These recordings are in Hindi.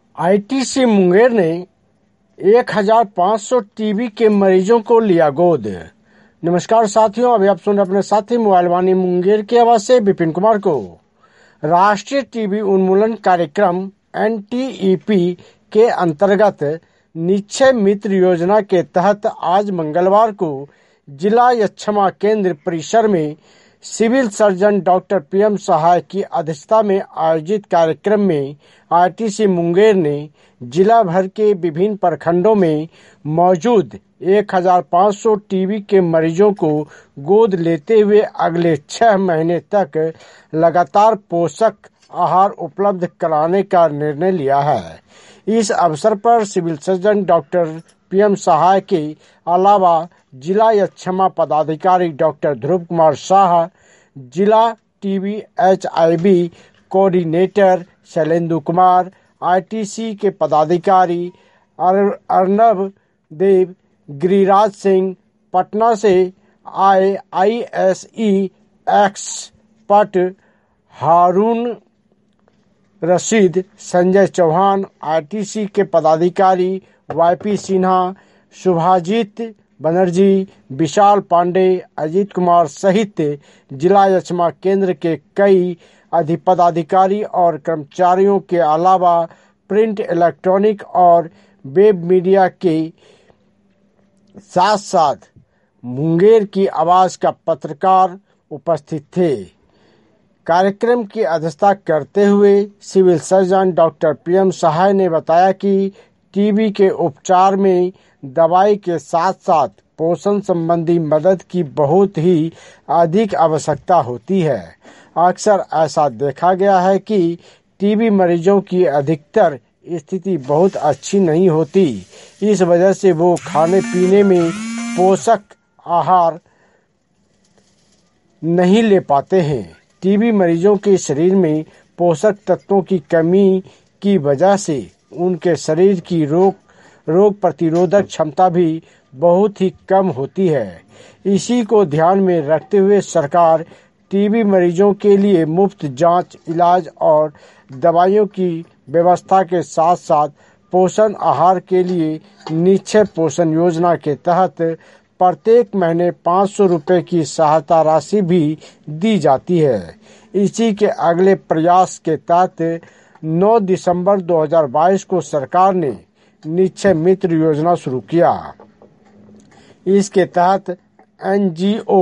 आईटीसी मुंगेर ने 1500 टीबी के मरीजों को लिया गोद। नमस्कार साथियों, अभी आप सुन रहे अपने साथी मोबाइल वाणी मुंगेर की आवाज से विपिन कुमार को। राष्ट्रीय टीबी उन्मूलन कार्यक्रम NTEP के अंतर्गत निक्षय मित्र योजना के तहत आज मंगलवार को जिला यक्षमा केंद्र परिसर में civil surgeon doctor PM Sahay की अध्यक्षता में आयोजित कार्यक्रम में आईटीसी मुंगेर ने जिला भर के विभिन्न प्रखंडों में मौजूद 1500 टीबी के मरीजों को गोद लेते हुए अगले 6 महीने तक लगातार पोषक आहार उपलब्ध कराने का निर्णय लिया है। इस अवसर पर civil surgeon doctor PM Sahay के अलावा जिला यक्षमा पदाधिकारी डॉक्टर ध्रुव कुमार शाह, जिला TB HIV coordinator Shailendu Kumar, ITC के पदाधिकारी अर्नब देव, गिरिराज सिंह, पटना से आए ISE expert Haroon Rashid, Sanjay Chauhan, ITC के पदाधिकारी YP सिन्हा, शुभाजीत बनर्जी, विशाल पांडे, अजीत कुमार सहित जिला यक्षमा केंद्र के कई पदाधिकारी और कर्मचारियों के अलावा प्रिंट, इलेक्ट्रॉनिक और वेब मीडिया के साथ साथ मुंगेर की आवाज का पत्रकार उपस्थित थे। कार्यक्रम की अध्यक्षता करते हुए civil surgeon doctor PM Sahay ने बताया कि टीबी के उपचार में दवाई के साथ साथ पोषण संबंधी मदद की बहुत ही अधिक आवश्यकता होती है। अक्सर ऐसा देखा गया है कि टीबी मरीजों की अधिकतर स्थिति बहुत अच्छी नहीं होती, इस वजह से वो खाने पीने में पोषक आहार नहीं ले पाते हैं। टीबी मरीजों के शरीर में पोषक तत्वों की कमी की वजह से उनके शरीर की रोग प्रतिरोधक क्षमता भी बहुत ही कम होती है। इसी को ध्यान में रखते हुए सरकार टीबी मरीजों के लिए मुफ्त जांच, इलाज और दवाइयों की व्यवस्था के साथ साथ पोषण आहार के लिए निक्षय पोषण योजना के तहत प्रत्येक महीने 500 रुपए की सहायता राशि भी दी जाती है। इसी के अगले प्रयास के तहत 9 दिसंबर 2022 को सरकार ने निक्षय मित्र योजना शुरू किया। इसके तहत NGO,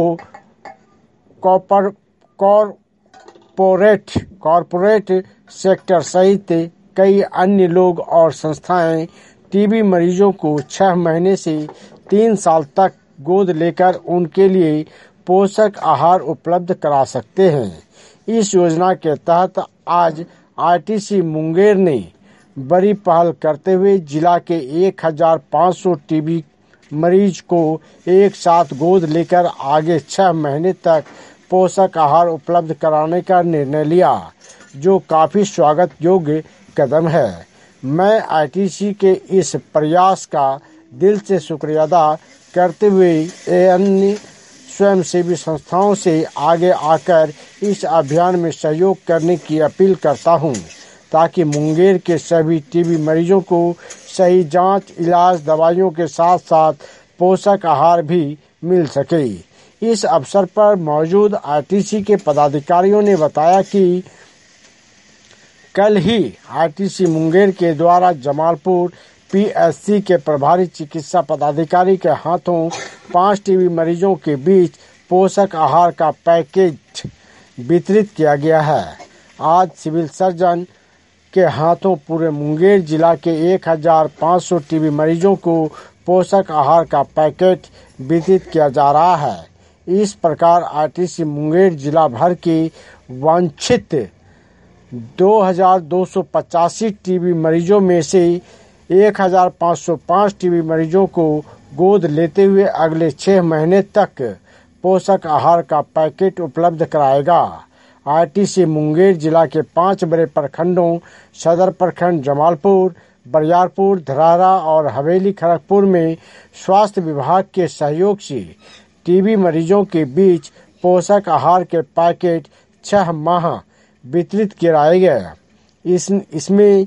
कॉरपोरेट सेक्टर सहित कई अन्य लोग और संस्थाएं टीबी मरीजों को 6 महीने से 3 साल तक गोद लेकर उनके लिए पोषक आहार उपलब्ध करा सकते हैं। इस योजना के तहत आज आईटीसी मुंगेर ने बड़ी पहल करते हुए जिला के 1500 टीबी मरीज को एक साथ गोद लेकर आगे 6 महीने तक पोषक आहार उपलब्ध कराने का निर्णय लिया, जो काफी स्वागत योग्य कदम है। मैं आईटीसी के इस प्रयास का दिल से शुक्रिया अदा करते हुए अन्य स्वयंसेवी संस्थाओं से आगे आकर इस अभियान में सहयोग करने की अपील करता हूं, ताकि मुंगेर के सभी टीबी मरीजों को सही जांच, इलाज, दवाइयों के साथ साथ पोषक आहार भी मिल सके। इस अवसर पर मौजूद आईटीसी के पदाधिकारियों ने बताया कि कल ही आईटीसी मुंगेर के द्वारा जमालपुर PSC के प्रभारी चिकित्सा पदाधिकारी के हाथों 5 टीबी मरीजों के बीच पोषक आहार का पैकेज वितरित किया गया है। आज सिविल सर्जन के हाथों पूरे मुंगेर जिला के 1500 टीबी मरीजों को पोषक आहार का पैकेट वितरित किया जा रहा है। इस प्रकार आईटीसी मुंगेर जिला भर के वांछित 2285 टीबी मरीजों में से 1505 टीबी मरीजों को गोद लेते हुए अगले 6 महीने तक पोषक आहार का पैकेट उपलब्ध कराएगा। आईटीसी मुंगेर जिला के 5 बड़े प्रखंडों सदर प्रखंड जमालपुर, बरियारपुर, धरहरा और हवेली खड़गपुर में स्वास्थ्य विभाग के सहयोग से टीबी मरीजों के बीच पोषक आहार के पैकेट 6 माह वितरित कराए गए। इसमें